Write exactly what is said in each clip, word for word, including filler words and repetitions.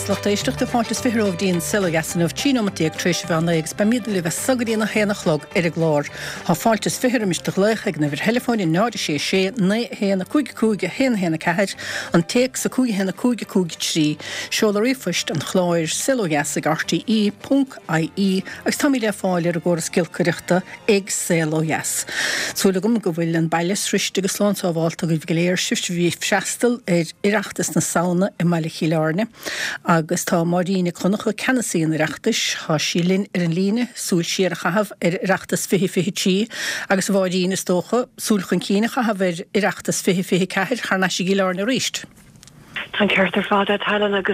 Táirtlacht éisteach de fáiltas fihromh dín silagesan of Chínomatíag tríos bheanna agus ba míad le bheith sagarína héna chlog ar a glár. Tá fáiltas fihrum is de gléich ag na bhir telefóin in náda sé sé na héna cúige cúige héna héna ceir an teag sa cúige héna cúige cúige trí. Seola rifuist an chláir silagesag R T E dot I E agus tá le fáil ar a ggóra scilcuriachta ag silages. Súla gom go bhfuil an bailes rist agus slánta bháilta go bhléir sift bhí freastal ar ireachtas na saona i meile chiileárne. Agus tá marína chunacha cenasaí an ireachtas, há sílinn ar an líne, súil siar a chahabh ar ireachtas fihi fihi tí, agus bháidína stócha, súil chun cína chahabh ar ireachtas fihi fihi ceir, charna sí gileárne ríist. Tá ceirtar fád Helen agus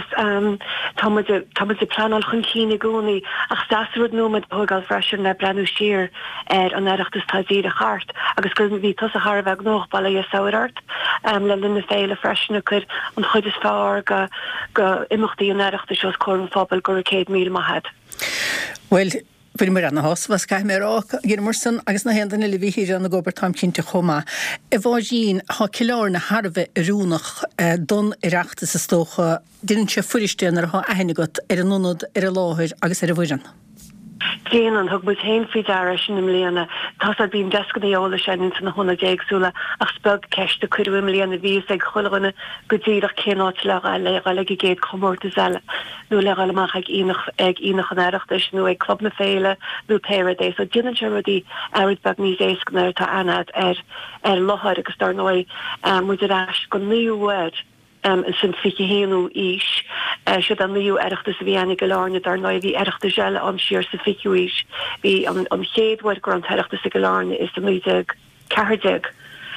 táid de planál chun cína gcónaí ach stáúd nómad pógáil freisin le brenn siar ar an ireachtas táidí a chart agus go bhí tos a Harbheith nóch bailla a saoirt le linna féile freisina chur an chuid is fáir go go imachtaí an ireachtas seos chun fábal gur céad míle maithad. Well, Bhí mar an hás was cai mar á gin marsan agus na hendan le bhí an na gobar tam cinnte chomá. I bháidín há cileár na Harbheith rúnach don ireachtas sa stócha dinn se furistean ar há aithnigat ar an nunad ar a láthir agus ar a bhuiran. Déanaan thug buid héin fao deara sin im léana tás a bhíon deasca éola sin in na honna déagsúla ach speg ceiste cuirim léana bhís ag chuilganna go dtíach céáit le le le géad chomórta eile nó le amach ag ionach ag ionach an aireachtas nó ag club na féile nó péiradéis, so dinan se rudí airad bag níos éascanar tá anad ar ar lothir agus dar nói muidir eis go níomhhaid Um, sin fiche héanú ís uh, si an nuú erachtas bhí anig goláne dar ná bhí erachta eile an siar sa fiú ís hí an chéadhhaid gur an teachtas sa goláne is do muideag ceirdeag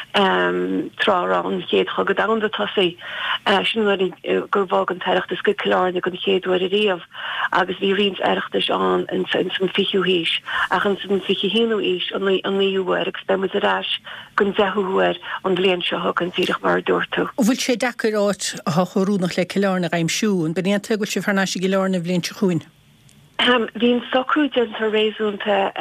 um, trá an chéad chugad an de tosaí uh, sin uh, gur bhág an teachtas go goláne gon chéadhhaid a riamh agus bhí rins erachtas an in san fiú ís ach an san fiche héanú ís an nuúhhaid agus be mu a ráis gon dehuair an bblion seo an tíireach mar dúirtu. Bhfuil sé decarát a chorúnach le cileárna aimsú an benéanta go sé farna sé gileárna bblion se chuin. Bhín socrú dentar réúnta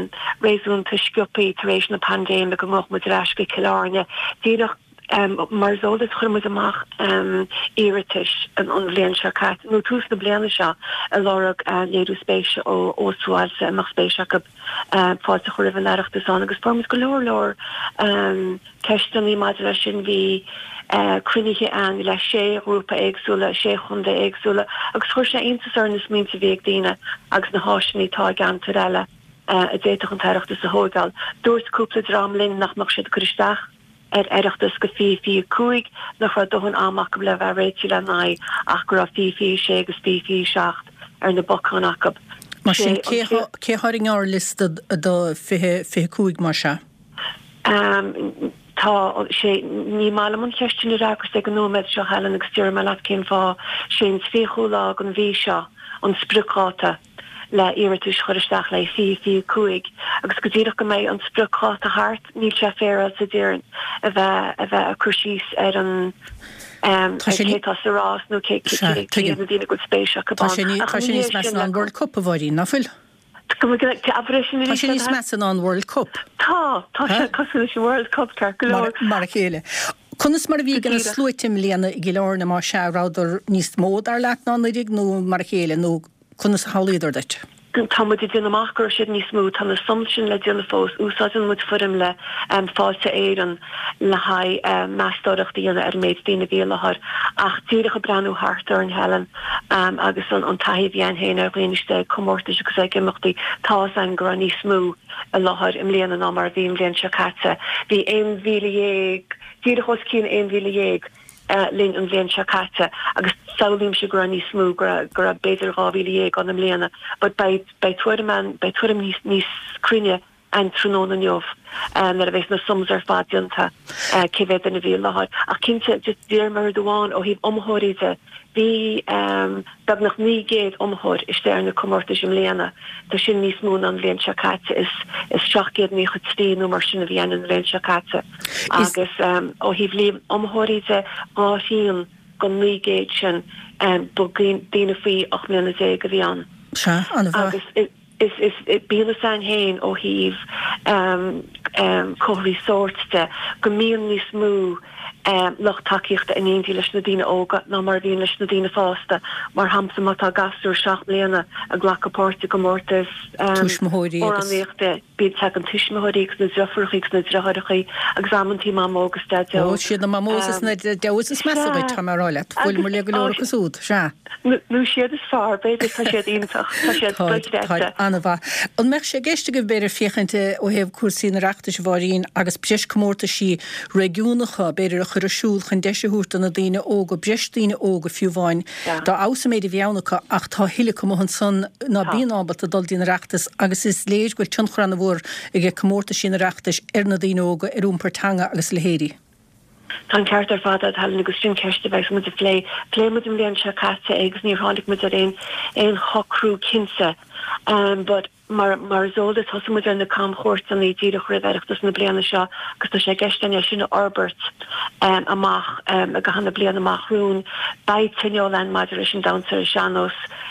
réúnta sciupaí tar éis na pandémia go mocht mu ráis go cileárne díireach Um, mar zoldas chumid amach um, iritis an an bblion se cat. nó tús na bliana seo a lorug a léadú spéise ó ósáilse amach spéise go fáilte chu rih an aireachtas an agus formas go leor leor um, ceistení maidir sin bhí Uh, crunige an le sé grúpa éagsúla, sé chunda éagsúla, agus chuir sé intasar na smínta bhíag daine agus na háisinaí tá gantar eile uh, a déiteach an taireachtas a hógáil. Dúirt cúpla drámlinn nach mar siad chuisteach ar aireachtas go fi fi cúig nach ra dohann amach go le bheith réitiú le naid ach gur a fi fi sé agus fi fi seacht ar na bocán acab. Mar sin cétharing áir listad do fi cúig mar se? Tá sé ní mála an ceistú ragus ag an nóméid seo helan agus tíir me leat cén fá sé sféúlá an bhí seo an spruáta le iritus chuiristeach le fi fi cúig agus go dtíach go méid an spruáta hart níl se féra sa ddéireann a bheith a bheith a cruisís ar an chétá sa rás nó cé dtíine go spéisiach go Tá sé níos me an World Cup a bhhaidí nafuil? Tá sé níos me an World Cup? Tá tá sé cosú sé World Cup tar go mar a chéile. Conas mar bhí gan a slúitim léana i gileárna mar se ráidir níos mód ar leat ná rig nó mar a chéile nó conas hálíidir deit. Táid i duna amachgur siad ní smú tá na somsin le duna fós úsáin mu furim le fáilte éan le haid meastóireach díana ar méid tína bhí lethir ach tíireach a breanú hartar an helan agus an taithí bhíon héana réiste commórtas agus ag imachtaí tá an gur ní smú a lethir im léana ná mar bhíon bblion se caite. Bhí éon bhíle dhéag tíireach os cín éon bhíle dhéag Uh, lin an bblion se caite agus saolím se gur ní smú gur a beidir ráhíle an am léana, but bei tuairman bei tuairm níos níos crunne an trúnón an jobh um, ar a bheits na sums ar fádianta uh, céhéad in a bhí lehaid. Ach cinnte just dír mar doháin ó híh omthóiríte bhí um, bag nach ní géad omthóir iste ar na commórtas im léana. Tá sin níos mún an bblion se caite is is seachgéad ní chud stíú mar sin a bhíon an bblion se caite. Agus um, ó híh líam omthóiríte áhíon go ní géad sin um, do daine faoi ach mbliana dé go bhí an. Se an bhar. Is is is bíle san héin ó híh um, um, choirí sóirte go míon níos mú um, lech takeíocht in éontí leis na dtíine óga ná mar bhíon leis na dtíine fásta mar hamsa mátá gasú seach bliana a ghlachapáirte go mórtas tuismóirí óráníochta bíad te an tuismóirí na dreforchaí na dreharchaí examantí má mógus de ó siad na mamósas na dewas is measa tá marráile bhfuil mar le go leor goúd se nu siad is far beidir tá siad ionintach tá siad anna bha an meach sé géiste go beidir fichante ó hebh cuasí na reachtas bhín agus breis cummórta sí réúnacha beidir a chur asúl chun deisiúta na dtíine óga breistíine óga fiúháin Tá ása méidir bheannacha ach tá hiile cum an san ná bíábal a dul dína reachtas agus is léir goil tunchran na bhór i g cummórta sí na reachtas ar na dtíine óga ar úmpertanga agus lehéirí. Tá ceart ar fad hall agus sin ceiste bheith mu a lé lé mu an bblion se caite agus níor hánig mu a réon éon chocrú cinse um, but mar mar zolda thosa mu na cam chóirt an díadach riveachtas na bliana seo agus tá sé gceistenne sinna Albert um, amach um, a gahanana bliana amachrún baid tinneolain maidir sin dansar seanos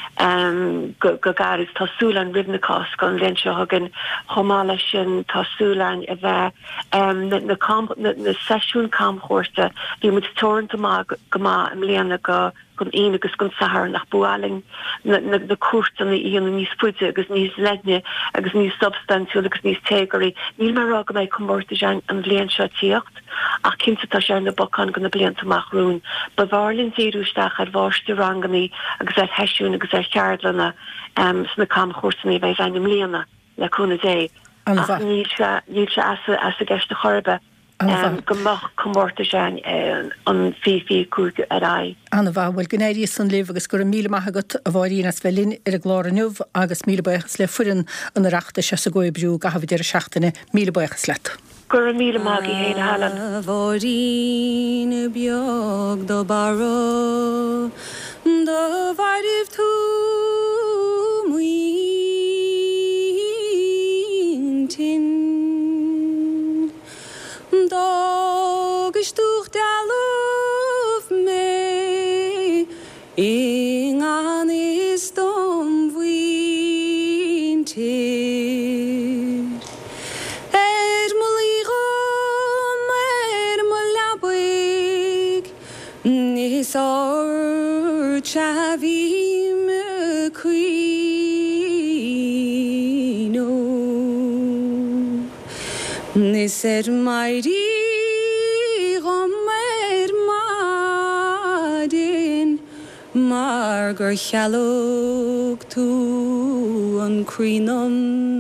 um, go, go garis tásúlan ribnacás gan leon seo hagan chomála sin tásúlan a bheith um, na, na, cam, na, na seisiún cam chóirte bhí mu torranta má go má am bliana go gon éine agus gon sahar nach bualing na, na, na cuat an íon níos fuide agus níos lenne agus níos substantiúil agus níos tégarí níl mar ra go méid cummórta an bblion seo tíocht ach cinnta tá sé na bocan go na blianta amachrún ba bharlinn déúisteach ar bháiste ranganí agus ar heisiún agus ar cheardlanna um, sna cam chóirtaí bheith bhenim líana leúna dé ach níl se as a gceiste chorbe Um, gomach cummórta sean an fifi cúg a rai. Anna bha bhfuil gnéirí san léh agus gur míle maigat a bhhaíon as bhelinn ar a gláraniuh agus míle buchas le furin an reachta se sa goib brú gahabh ar seachtainna míle buchas let. Gur míle mági héna halan. Bhín beag do baró do bhaidh tú muintin Dag stúch dalúf mé ing an is dom bhuintir Er mulíghom er mulabuig Nis or chavi me quino Nis er mairi Mar gur chealóg tú an crínom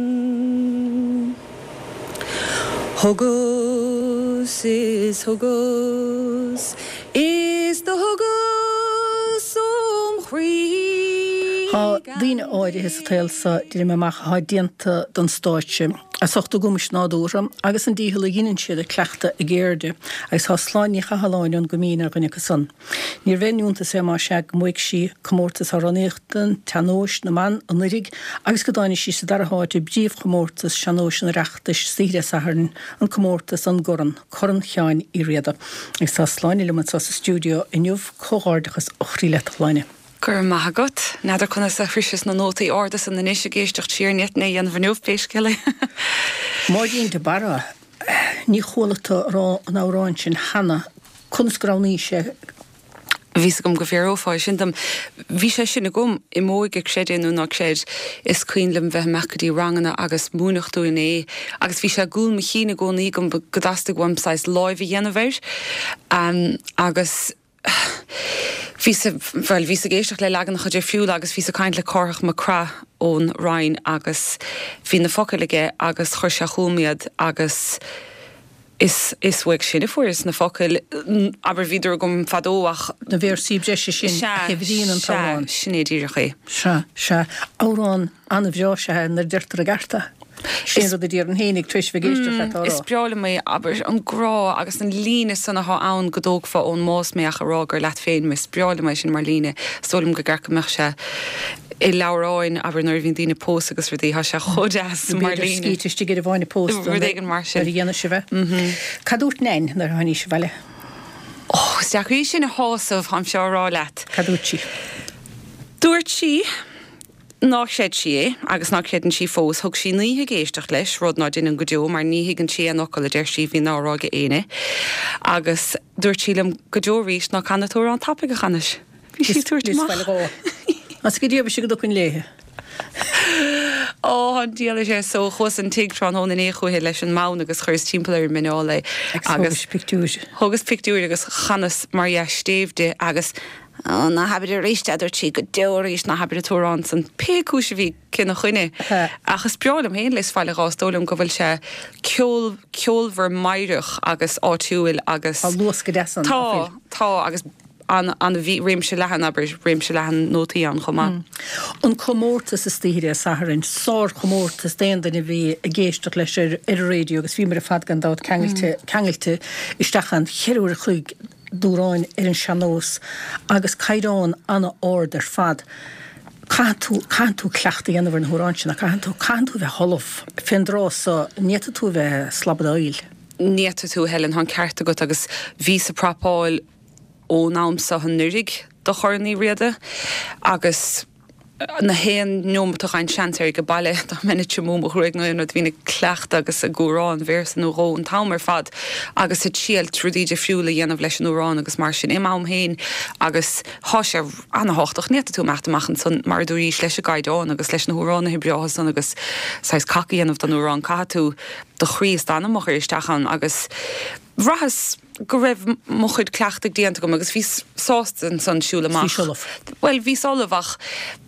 Thugus is thugus is do thugus um chrí Tá dhíine áide is a téilsa dí me meach há dianta don stáitse a sochta gomis nádúram agus an díhil ginn siad a cleachta a géirde agus há sláinní chahaláin an gomína gonne go san. Níor bhéúnta sé má se muig si commórtas a ranéachtain teanóis na man an rig agus go dáine sí sa dartháte bríomh commórtas seanóis an reachtas síre saharn an commórtas an goran choran cheáin í riada. Agus tá sláinine le man sa stúdio inniuh cóárdachas ochrí letáine. Gur magat, nadidir chuna sa frisis na nótaí ordas an na níise géisteach tíirnet na an bhanúh péisceile. Má dínta bara, ní cholata rá an áráin sin hana, chunsgráníí sé. Vís gom go férófáid sin dam bhí sé sinna gom i móig ag séidirú nach séid is cuiinlim bheith mecadí rangana agus múnachtú in é agus bhí sé gúil me chéna gcónaí gom godasta websáis láimh dhéanamhéir um, agus Bhí bhil bhí a géisteach le legan chuidir fiúil agus bhí a caiint le córaach mar cra ón Ryan agus hí na focaige agus chuir se chumiad agus is is bhuiig sinna fuair is na focail aber bhíidir gom fadóach na bhéir síbre sin hebhíon an táin sinné díirecha. Se se árán anna bheo se na deirtar a garta. Sin rud dtíar an hénig tris bhgéiste Is breála mé aber an grá agus an líne sanna há ann godógfa ón más méach a rágur leat féin mis breála mé sin mar líne stólim go garcha meach se i leráin aber nuir bhín dína post agus ru dtí ha se chodeas mar líne. Scíteiste gur a bháinna post ag an mar sin. Dhéana se bheith. Cadút nein nar haní se bheile. Oh, steachí sin na hásamh ham seo rá leat. Cadút si. Dúirt si nach sé si agus nach chéan si fós thug sí níthe géisteach leis rud ná duine go deo mar níhigann si an nocail idir si hí náráige éine agus dúirt sílam go deoríéis ná canatú an tappa go chanis. Bhí sí túirt As go dtíobh si go dochn léthe. Ó an díala sé so chus an tigrán hóna échuhé leis an mána agus chuir timpplair minála agus picúise. Thugus picúir agus chanas mar stéimhde agus na habid a réisteidir tí go deéis na habid a túrán san péúise bhí cinna chuine agus beálam héon leis fáile rástólam go bhfuil se ceolhar maireach agus áitiúil agus luas go desan tá tá agus an an bhí réimse lehan aber réimse lehan nótaí an chomá. An commórtas is tíre saharinn sár commórtas déanana bhí a géisteach leis ar a réú agus bhí mar a fad gan dát cheangilte istechan cheúir chuig dúráin ar an seanós agus caiidán anna áard ar fad. Canú canú cleachta dhéanamhar an húráinsin a canú canú bheith tholamh findrá sa níta tú bheith slabbadáil. Níta tú helen an cearta go agus ví sa propáil ó námsa an nurig do chornaí riada agus na héan nómach an seanir go bailile do minute mú chuig nó hína clecht agus a gúrán vers an óró an tamar fad agus it síal trúdíide fiúla dhéanamh leis an órán agus mar sin imám héin agus há sé anhachtach net tú meachtamachchan san mar dúí leis a gaiidán agus leis na húránna hebreáhan san agus sais caíanamh don órán catú do chríos anamach isteachan agus rahas go raibh mo chuid cleachta díanta gom agus bhí sástan san siúlaach. Well hí solahach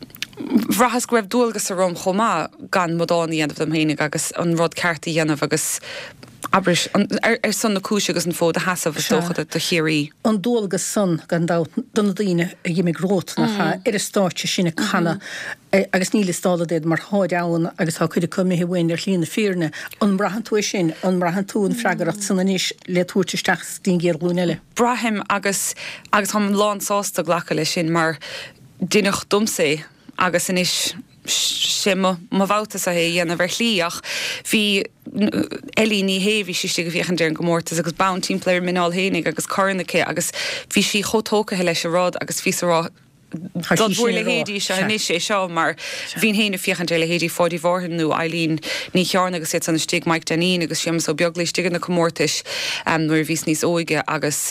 Rahas go raibh dúilgus a rom chomá gan modáí anamh am héine agus an rud cearta dhéanamh agus abris ar san na cúise agus an fód a hasamh stochad do chéirí. An dúilgus san gan donna daine a dhéimi grót nach ar a státe sinna chana agus níle stáladéad mar háid ann agus há chuidir cumimi bhhain ar líonna fearne an brahan tú sin an brahan tún freigaracht sanna níos le túirteisteach tín géar glúneile. Brahim agus agus ham lán sásta ghlacha lei sin mar duineach dumsa agus in is sé má bhhatas a hé dhéana bhar líach hí elíní héhí si go bhíchan dear an gomórtas agus bound teamplayer minál hénig agus carnaché agus bhí si chotócha leis a rád agus ví rá bhfuil hédí se ní sé seo mar bhín héna fiochan déile hédí fáidí bhharthanú Eileen ní chearna agus sé an stig Mike Daní agus siam so beag leis stigan na commórtais um, nuair vís níos óige agus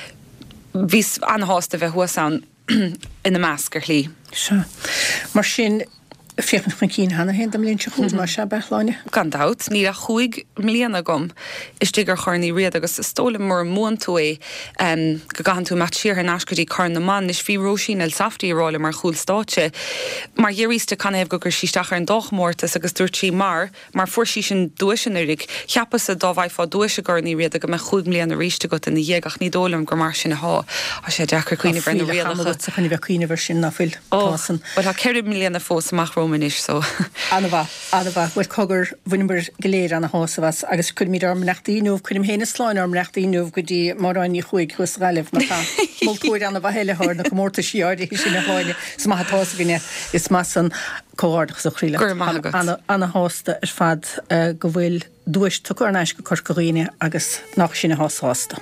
vís anhásta bheith huasan in na meascar lí. Se. Mar sin fiochan fan cín hena hen am línse chuúd mar se beláine. Gandát, ní a chuig mlíana gom is tígur chornaí riad agus stóla mór mún tú é um, go gahan tú mat siar an ascadí carn na man is bhí rósín el saftaí rála mar chúil státe. Mar dhéirísta can éh go gur síisteach an dochmórtas agus dúirtí mar mar fuair sí sin dúisianirig cheappas a dá bhaid fá dúise garnaí riad go me chuig mlíana ríiste go in dhéagach ní dólam gur mar sin há a sé dechar cuioine brenn riadacha. Chuna bheith cuioine bhar sin nafuil tásan. Well ha ceir mlíana fós amach Romanis so. Anna Anna bhfuil cogur bhuiimbar goléir anna hásavas agus chun míad arm nachtaíúmh chunim héna sláin arm nachtaíúmh go dtí maráinní chuig chus gaileh mar multúir anna bh heileáir na go mórta siáir sin na háine sa maithatá gine is más an cóhardach sa chríile. Anna hásta ar fad go bhfuil dúis tugur an eis go corcoíine agus nach sinna hásásta.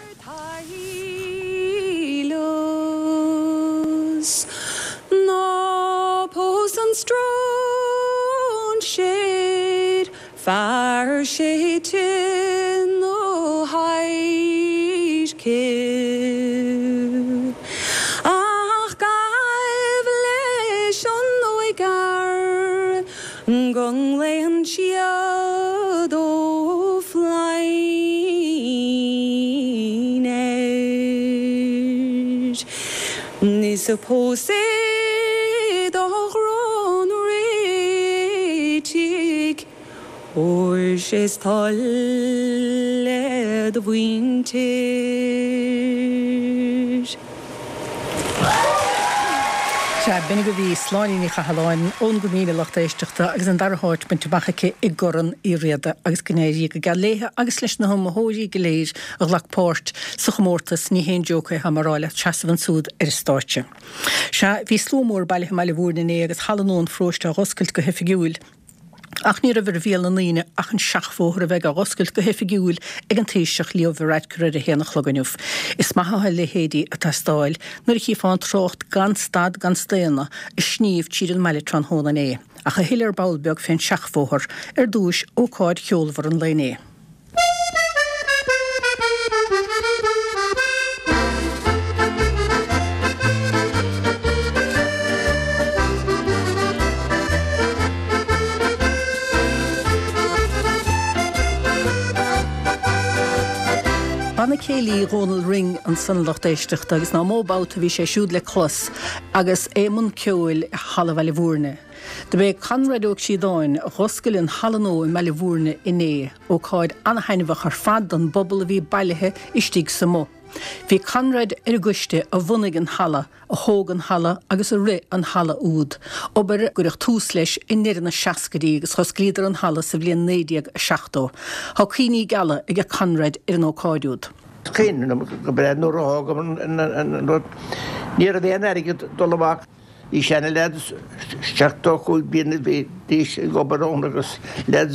And strong shade, fire shade in the high kill. Ach, gaif leis on the gar, gung lein shiad o flying edge. Ni suppose or she's tall the vintage. Se binnig go bhí sláiní chaáin ón go míle lecht éisteachta agus an darthát bin tubachacha i goran í riada agus gnéirí go galéthe agus leis na homóí goléir a lechpát sa chomórtas ní hén joca ha maráile teasamhan súd ar státe. Se bhí slómór bailile meile bhúrna né agus hallanón fróiste a hoscailt go hefigiúil Ach ní a bhar bhéal na líine ach an seachmhóthar a bheith a oscailt go hefigiúil ag an taoiseach leomhhreid chuir a héanana chloganiuh. Is maithe le héadí a tastáil, nuair chi fáin trocht gan stad gan stéanna i sníomh tíad an meile tran hóna é. Ach a hilar bailbeag féin seachmhóthar ar dúis ócáid cheolmhar an léné. Banna céalaí Ronald Ring an sanlacht éisteach agus ná móbáta bhí sé siúd le clos agus éman ceúil hala bheile bhúrne. De bé canradóg si dáin a choscail an halanó i meile bhúrne iné ó cáid anhainmhach ar fad an bobbal a bhí bailethe istíg sa mó. Bhí canrad ar a guiste a bhunaigh an hala, a thóg an hala agus a ri an hala úd. Obair gurach tús leis in niir na seacadaí agus chosclíadar an hala sa bblion néideag seachtó. Tá cíní gala ag a canrad ar an ócáidúd. Cín go bread nó rágam níor a bhéan aige dolamach í sena lead seachtó chuig bíana díos gobarón agus lead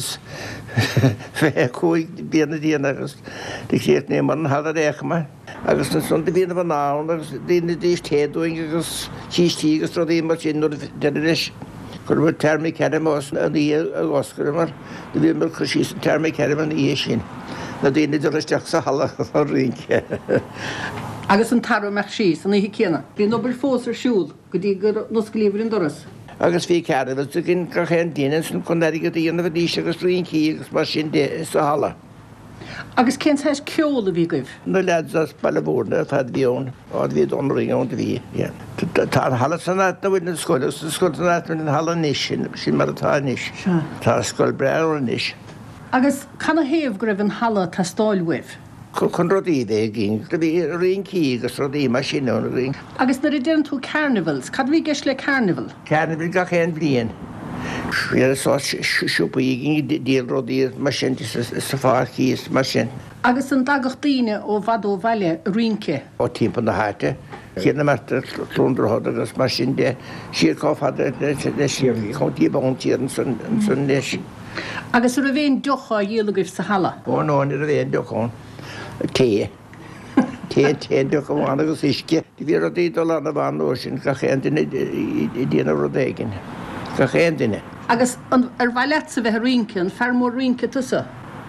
fé chuig bíana díana agus de chéad ní mar an hala réchma agus na son de bíana bh nán agus díana díos téadúing agus tíistí agus rodí mar sin nó de leis gur bhfuil termic ceirmás an í a oscar mar de bhí mar chu síos an termic ceirm an í sin. Na dtíine doristeach sa hala a rince. Agus an tarú meach síos an í céanna. Bhí nobar fós ar siúl go dtí gur nosclíomhar an doras. Agus bhí ceadh a gin chéan daine san chun aige dtíanamh díos agus rincí agus mar sin sa hala. Agus cén theis ceola bhí goibh? Na lead as bailbhórna fad bhíón ád bhí don ringón de bhí. Tá hala san na bhfuil na scoil, sa scoil san áit na hala níos sin sin mar atá níos. Tá scoil breir níos. Agus canna héamh go raibh an hala tá stáilhuih? Chun rodí é gin, go bhí rincí agus rodí mar sinón ring. Agus na déan tú carnivals, cad bhí geis le carnival? Carnival ga chéan blion. Ar sá siúpa í gin díal rodí mar sin sa fáil chís mar sin. Agus an dagach daine ó bhadó bhaile rince? Ó timp na háte. Chéanna mar tlúndrahad agus mar sin de síorcáfad le siar chun tíb an tíar san leis. Agus ar a bhéon docha a dhéalagah sa hala? Ó náin ar a bhéon dochán. Té. Té té dochán agus isce. Bhí a dí dul anna bhain ó sin ga chéan duine i dtíana rodéigin. Ga chéan duine. Agus ar bhaile sa bheith rince an fermór rince tusa?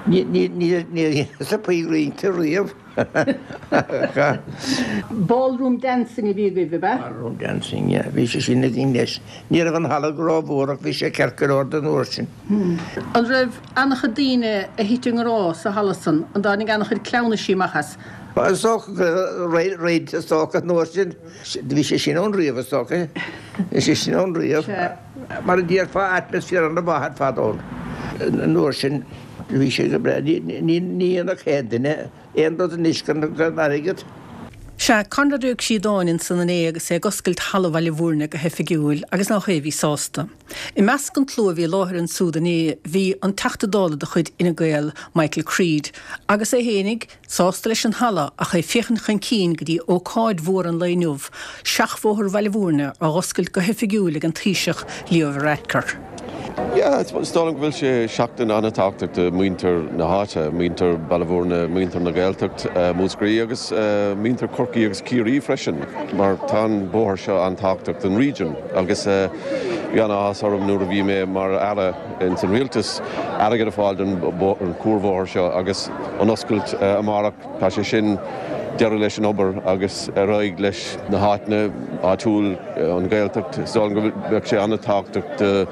Ní sa paí rince riamh. Ballroom dancing a bhí goibh be? Ballroom dancing, yeah. Bhí sé sinna gingnéis. Ní a bhan hala grábhórach bhí sé cercar orda an úr sin. An raibh annacha daine a hiting rá sa halasan, an dánig annacha clowna símachas. Soch réid a socha nóir sin, bhí sé sin ón riamh a socha. sé sin ón riamh. Mar a díar fá atmosfér an a bhahad fadón. An úr sin, bhí sé go breid, ní anna chéadine, éon rud a níoscan gan aigad. Se canradúg sí dáin san é agus é goscailt hala bhaile bhúrne go hefigiúil agus ná chuh hí sásta. I measc an tlua bhí láthir an Súdané bhí an teachtadála de chuid ina gael Michael Creed, agus é hénig sásta leis an hala a chu féchan chun cín go dtí ó cáid mhór an léinmh, seachmhóthar bhaile bhúrne a goscailt go hefigiúil ag an tríseach Leo Varadkar. Ja, stáling bhfuil sé seachtain anna táachtacht muinter na háte, muinter bailbhórna, muinter na Gaeltacht, músgraí agus muinter corcaí agus círí freisin, mar tá bóthir seo an táachtacht an region, agus bhíanna ásarum nuair a bhí mé mar ara in san rialtas aige a fáil an cuarbhóthir seo agus an oscailt amárach tá sé sin dearú leis an obair agus roiig leis na háitne átúil an Gaeltacht, stáling go bheadh sé anna táachtacht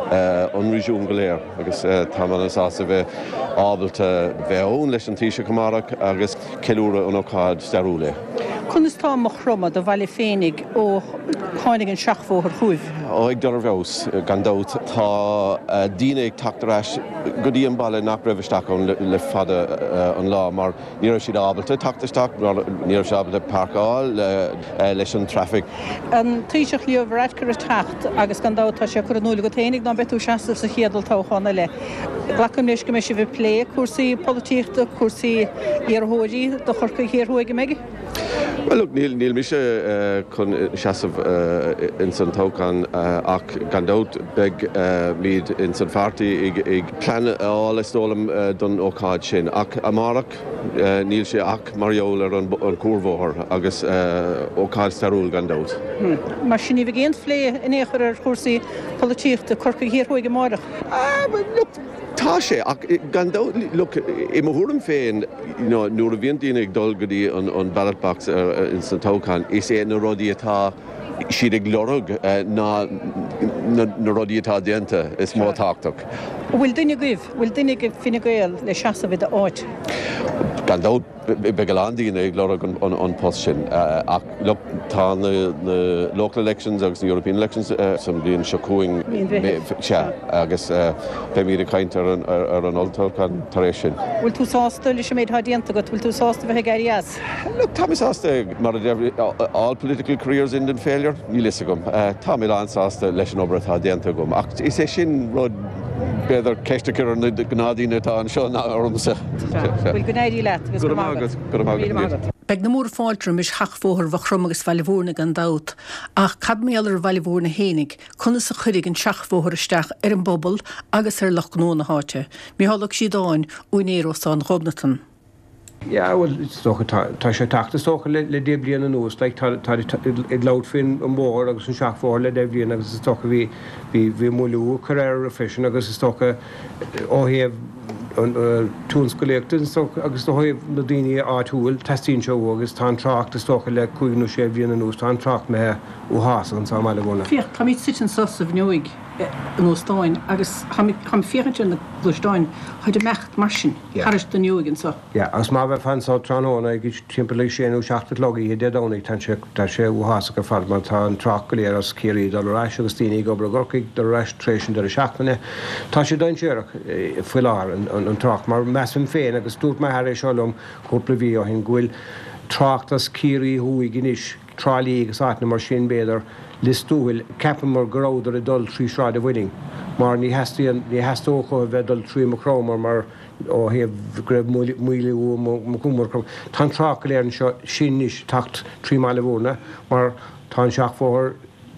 an riisiún go léir, agus tá man sása bheith ábalta bheith ón leis an tíise camárach agus ceúra an ócáid starúla. Chun is tá mo chroma do bhaile féinnig ó cháinnig an seachmhóthar chuimh? Ó ag dar bheos gan dát tá daine ag tactarás go dtí an baile nach raibh isteach le fada an lá, mar níor siad ábalta tactarteach, níor siad ábalta parcáil leis an trafic. An tríseach Leo Varadkar a tacht agus gan dát tá sé chu an núla go téananig ná betú seaamh sa chéadal táchána le. Glacum leis go me sé bheith lé cuasaí políochta, cuasaí iarthóidí do chorca chéarthóige meige? Well, look, Neil, Neil Misha uh, kun Shasov uh, in San Tokan uh, ach gandot beg uh, mid in San Farti ig, ig plan all estolum uh, dun okad shin ach amarak uh, Neil she ach Mariola on on Curvor agus uh, okad starul gandot. Hmm. Mar sinni vi géint flé in écher er chósaí politíocht de corca hir hoige marach. Ah, but look, Tasha, gandot look im hurm féin, you know, nur vintinig dolgadi on on ballot box uh, in San Tokan is é na rodí atá siad ag glorug na na rodí atá dianta is mó táchtach. Bhfuil duine gibh, bhfuil duine go Fine Gael le seasa bhid a áit. Gandát begalandí ag glorug an an post sin ach look tá na local elections agus na European elections some bíon secuing agus be mí a caint ar an Ultócan tar éis sin. Bhfuil tú sásta leis méid há dianta go bhfuil tú sásta bheith gairías? Look, tá sásta mar all political careers end in failure, ní lisa gom. Tá mí an sásta leis an obair tá dianta gom. Ach is é sin rud beidir ceistecir an gnádaíine tá an seo ná ormsa. Bhfuil gnádaí leat, agus go mágad. Beg na mór fáiltrum is hachfóthir bhachrum agus bhailihórna an dát, ach cad méallar bhailihórna hénig, chuna sa churig an seachfóthir isteach ar an bobbal agus ar lochnó na háte. Mí hálach si dáin uinéro san Robnatan. Ja, well, tá sé tachta socha le dé bliana an nús, like tá ag laud fin an mór agus an seachfóthir le dé bliana agus is tócha bhí bhí múlú chuir a frisin agus is tócha óhéamh túnscoléachtain agus dóibh na daoine áitiúil testín seo agus tá tracht is tócha le chuig nó sé bhíana an nús tá tracht me ó hása an sam eile bhna. Fíocht, tá míid sit an sosa bhneoig an óstáin agus chum fiachtain na bluisteáin chuid a mecht mar sin, charis den neoig an sa. Ja, agus má bheith fan sá tróna ag timp lei sé nó seachta logaí i dédánaí tá sé sé ó hása go fad mar tá an trach go léar as céirí dal ráis agus tíine go gorcaig do registration de seachtainine. Tá sé dain séireach fuilar an trach mar meam féin agus dút me har éis seolum cúpla bhí ó hin ghfuil trachtas cíirí thuí gníis trálíí agus áitna mar sin béidir listúil ceapan mar goráidir a dul trí sráid a bhailing. Mar ní heastócha bheith dul trí macrómar mar ó héamh greibh muoilú mo cúmar crom. Tá trach léir an seo sin níos tacht trí mála bhórna mar tá seachfóthir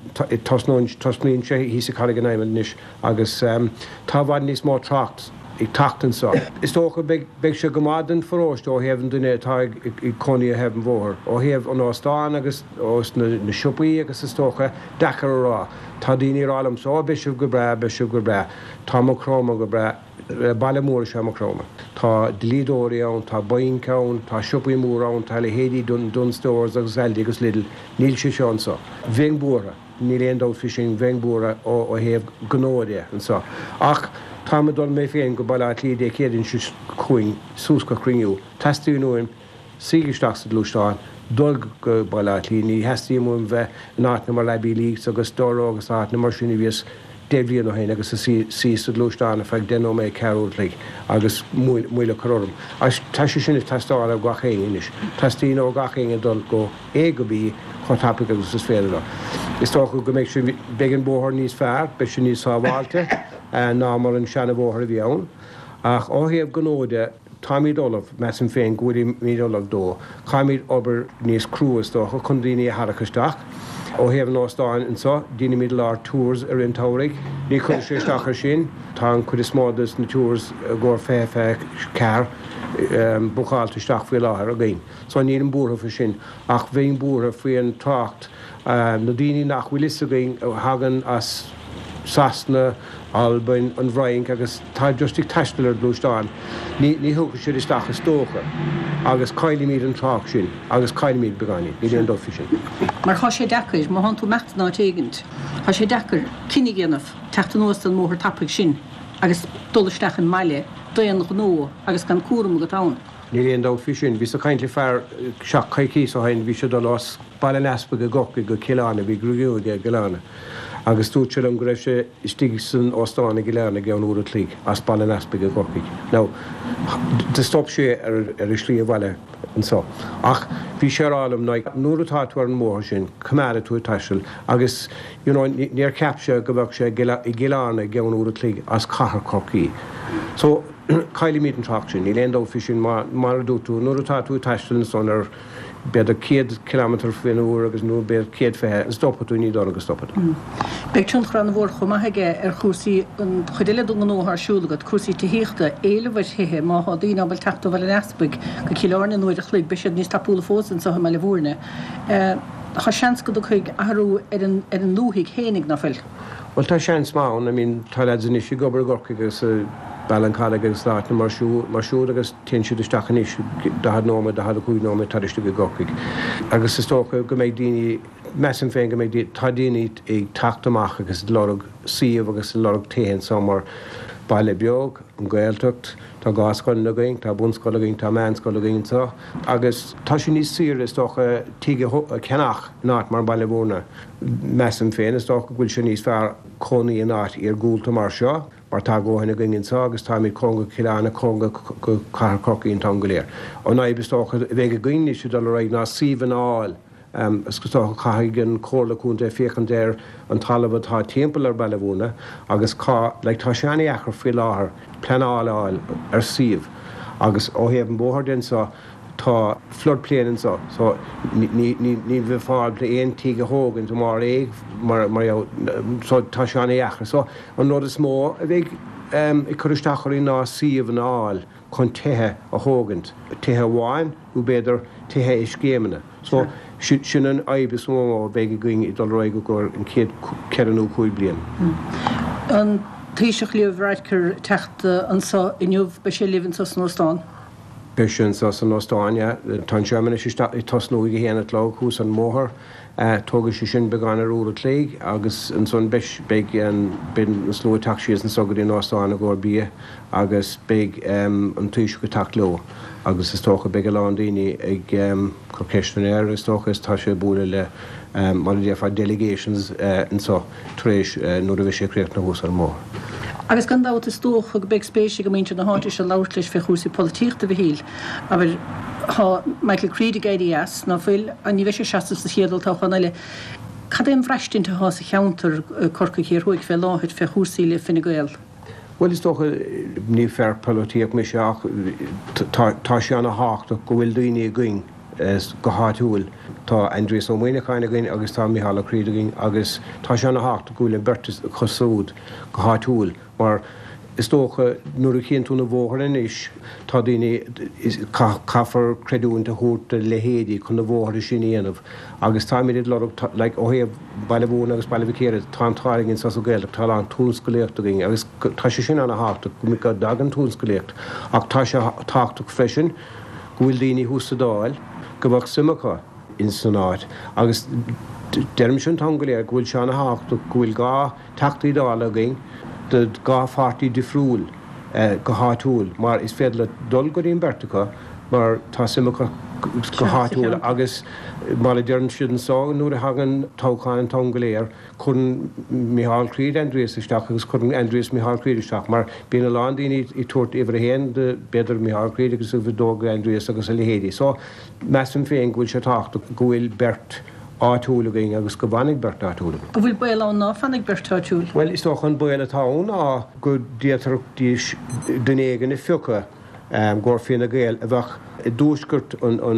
tasmíonn sé hí sa chaile gan éimeann níos agus tá bhaid níos mó tracht ag tachtan sa. Is tócha beag sé gomádan foróist ó héamh duine tá ag coní a hebh an bhóthir. Ó héamh an Óstáin agus os na siúpaí agus is tócha dechar rá. Tá daoine rálam só bisibh go bre, bisibh go bre, tá mo cróma go bre, bailmór sé mo cróma. Tá dlídóirí ann, tá baoincán, tá siúpaí mór ann, tá le héadí dun stórs agus eildi agus lidl, níl sé seán sa. Bhéng búra, níl éon dó fi sin bhéng búra ó héamh gnóide an sa. Ach tá dul mé féin go bailá lí é céann si chuing sús go cringú. Testí nuin síigisteach sa dlúisteáin, dul go bailá lí ní heí mún bheith nána mar lebí lí agus dó agus ána mar sinna bhíos déhlíon ó héin agus sí sa dlúisteána feag denó mé ceú le agus muile chom. Tá sé sinna testáil a gachéis. Testí ó gachéine dul go é go bhí chutapa agus is féidir. Is tó go méid sin began bóthir níos fearr, be sin níos sábháilte. ná mar an seanna bhóthir a bhí ann. Ach ó héamh gnóide táimid olah me san féin gúirí míolah dó, chaimid obair níos cruúas dócha chun daoine harachaisteach. Ó héamh nóstáin an sa, daoine míad lár túrs ar an tóraigh, ní chun sé stachar sin, tá chud is módas na túrs gur fé fé cear bucháilta isteach faoi láthair a ghain. Tá ní an búrtha fa sin, ach bhéon búrtha faoi an tracht na daoine nach bhfuil is a ghain hagan as Sasna, Albain an bhraing agus tá justig teistal ar dlúisteáin. Ní thucha siad isteach a stócha agus caiile míad an trach sin agus caiile míad begáine, ní an dófi sin. Mar tá sé decair, má han tú mecht ná téigint. Tá sé decair cinnig géanamh teachta nóstal móthir tappaigh sin agus dulaisteach an maile, doan nó agus gan cuaram go tán. Ní réon dá fi sin, bhí a caiintle fear seach caiicí ó hain bhí se dul os bailile nespa go gocaigh go ciána bhí grúige golána. Agus túteil an go raibh sé istí san Óstáinna go leanna g an úra tlí as bailile nespa go gocaigh. Ná de stop sé ar is slí a bhile an só. Ach bhí sérálam ná nuair atáúar an mór sin cumara tú taiisiil agus níor ceapse go bheh sé i gilána g an úra tlí as caiair corcaí. So caiile míad an tracht sin, í léondó fi sin mar dútú nuair atá tú taiisiil son ar beidir céad kilometr faoin uair agus nó beidir céad fethe an stoppa tú ní dá agus stoppa. Beic túnchran na bhór chumaige ar chósaí an chuile dún nóthsúlagad cuasaí tííochta éilehar hithe má há daoine bhil teachta bhil an easpaig go ciána nuair a chluig beisiad níos tapúla fósan sa me le bhórne. Tá seans go chuig ahrú ar an lúthaigh hénig na fuil. Well tá seans máin, I mean tá le is go gobar gorca agus bailán agus lá na marsú marsú agus tin siú isteachchan is dahad nóma de had a chuig nóma tariste go gorcaig. Agus is tócha go méid daoine mesan féin go méid tá daoine ag taachtamach agus lorug síomh agus lorug taon samar baile beag an Gaeltacht, tá gáscoil na going, tá bunscoil going, tá meanscoil going sa, agus tá sin níos sír is tócha tíige cenach náit mar baile bhórna. Mesan féin is tócha bhfuil sin níos fear conaí náit ar gúlta mar seo, mar tá ggóhanna going sa, agus tá míid conga cileánna conga go car crocaí an tangaléir. Ó na ibis tócha bheith a going níos dal raig ná síomhan áil. Um, Is go tócha caigan cóla chunta féchan déir an talamh tá timppla ar baile bhórna, agus cá le tá seanna achar fí láthair pleanáil ar síomh, agus ó héamh an bóthir den sa tá floodplain sa, so ní bheith fáil le aon tí go hógann tú mar éag mar tá seanna achar. So an nód is mó a bheith i chuiristeachir í ná síomh an áil chun tuthe a hógant, tuthe bháin ú beidir tuthe is céimena. So sin an aibis mó bheith going i dul roiig go gur an ceanú chuig blian. An tíiseach liomhráid chur teachta ansa inniuh be sé livann sa nóstáin. Be sin sa san nóstáine, tá seomna i tosnú go héanana lá hús an móthir, tógus sé sin began ar úra léig, agus an son beis beag an bin sló taxíos an sogad í nóstáin a ggóir bí, agus beag an tíiseach go tacht leo. Agus is tócha beag lán daoine ag corcéisnair is tócha is tá sé búla le mar défá delegations an so trééis nó a bheith sé créocht na hús ar mór. Agus gan dáta tócha go beag spéisi go méinte na háte se láir leis fe chúsaí políochta bhí híl, aber há Michael Creed géidirheas ná bhfuil a ní bheith sé seasta sa chéadal táchan eile. Cad éon freistin há sa cheantar corca chéir thuig fe láthid fe chúsaí le Fine Gael. Well is tócha ní fear políoch me seach tá sé anna háachta go bhfuil daoine going go háitiúil. Tá Andreas Ó Muoineáin againn agus tá Micheál Creed againn agus tá sé anna háachta go bhfuil an bertas chosúd go háitiúil, mar is tócha nuair a chéan tú na bhóthar inis tá daoine caafar creadúnta thuirta le héadaí chun na bhóthar sin aanamh, agus tá iad le ó héamh baile bhórna agus baile bhcéad tá an táiriginn sa Gaeltacht tá an túnscoléocht againn, agus tá sé sin anna háachta go mé go dagan túnscoléocht, ach tá sé táachta freisin go bhfuil daoine húsadáil go bhah sumacha in san áit, agus derm sin tangaléir go bhfuil se anna háachta go bhfuil gá teachtaí dála againn de gá fátaí difriúil go háitiúil, mar is féad le dul go dtíon bertacha mar tá sumacha go háitiúil, agus mar le dearn siad anság nuair a hagan tócháin tangaléir chun Micheál Creed Andreas isteach agus chun Andreas Micheál Creed isteach, mar bína lán daoine i tuairt ihar a héan de beidir Micheál Creed agus a bhdóga Andreas agus a le héadaí. So measam féin go bhfuil sé táachta go bhfuil bert áitiúla againn agus go bhanig bert áitiúla. Go bhfuil bail an ná fannig bert áitiúil? Well, is tócha an bail atá ná go dítarach dunégan i fiúcha gur Fine Gael a bheith dúsgurt